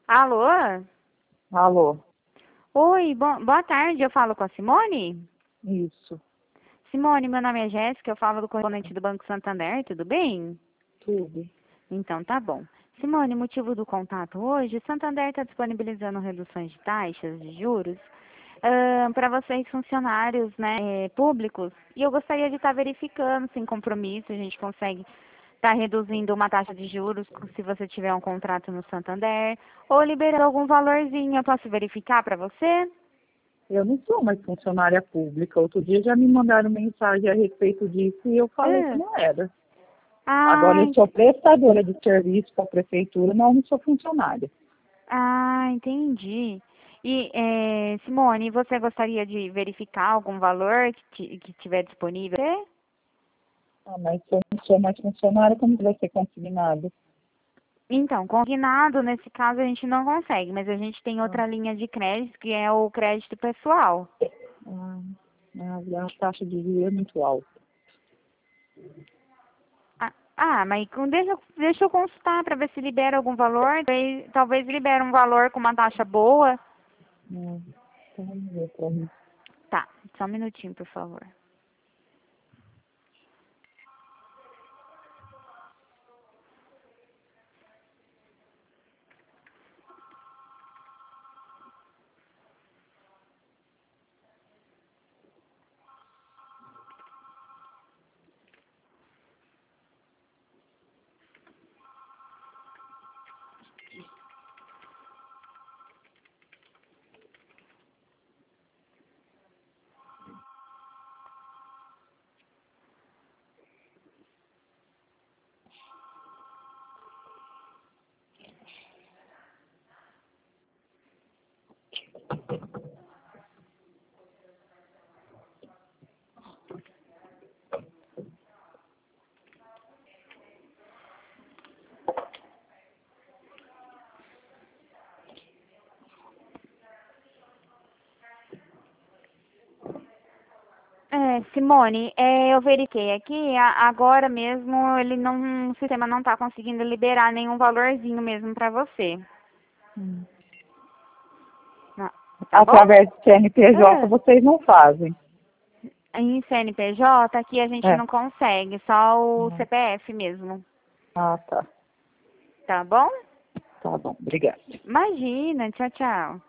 Alô? Alô, Oi, boa tarde, eu falo com a Simone? isso, Simone, meu nome é Jéssica, eu falo do correspondente do Banco Santander, tudo bem? tudo. Então tá bom. Simone, motivo do contato hoje, o Santander está disponibilizando reduções de taxas de juros para vocês funcionários, né, públicos, e eu gostaria de estar verificando, sem compromisso, a gente consegue estar reduzindo uma taxa de juros se você tiver um contrato no Santander, ou liberando algum valorzinho, eu posso verificar para você? Eu não sou mais funcionária pública. Outro dia já me mandaram mensagem a respeito disso e eu falei que Ah, não era. Agora ah, eu sou prestadora de serviço para a prefeitura, não sou funcionária. entendi. E, Simone, você gostaria de verificar algum valor que tiver disponível? Ah, mas se eu não sou mais funcionária, como que vai ser consignado? Então, consignado, nesse caso, a gente não consegue, mas a gente tem Ah, outra linha de crédito, que é o crédito pessoal. ah, a taxa de juros é muito alta. Mas deixa eu consultar para ver se libera algum valor. Talvez libere um valor com uma taxa boa. Então vamos ver para mim. Tá, só um minutinho, por favor. Simone, eu verifiquei aqui, agora mesmo o sistema não está conseguindo liberar nenhum valorzinho mesmo para você. Hum. Não, tá bom? Através do CNPJ É. vocês não fazem. Em CNPJ aqui a gente É. não consegue, só o CPF mesmo. Ah, tá. Tá bom? Tá bom, obrigada. Imagina, tchau, tchau.